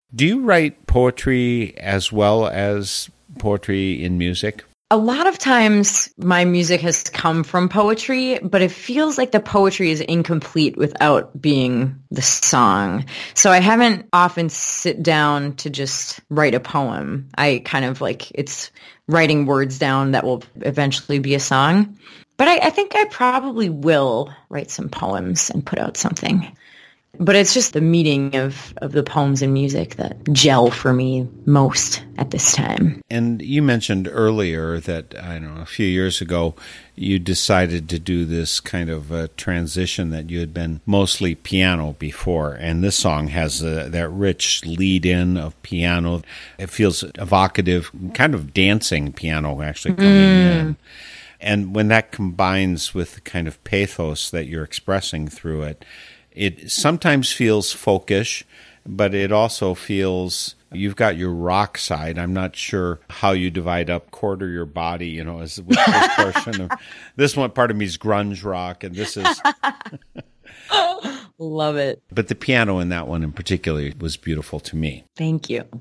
Do you write poetry as well as poetry in music? A lot of times my music has come from poetry, but it feels like the poetry is incomplete without being the song. So I haven't often sit down to just write a poem. I kind of like it's writing words down that will eventually be a song. But I think I probably will write some poems and put out something. But it's just the meeting of the poems and music that gel for me most at this time. And you mentioned earlier that, I don't know, a few years ago, you decided to do this kind of transition that you had been mostly piano before. And this song has that rich lead-in of piano. It feels evocative, kind of dancing piano actually coming in. And when that combines with the kind of pathos that you're expressing through it, it sometimes feels folkish, but it also feels you've got your rock side. I'm not sure how you divide up Quarter Your Body, as with this portion of this one part of me is grunge rock, and this is Love it. But the piano in that one in particular was beautiful to me. Thank you.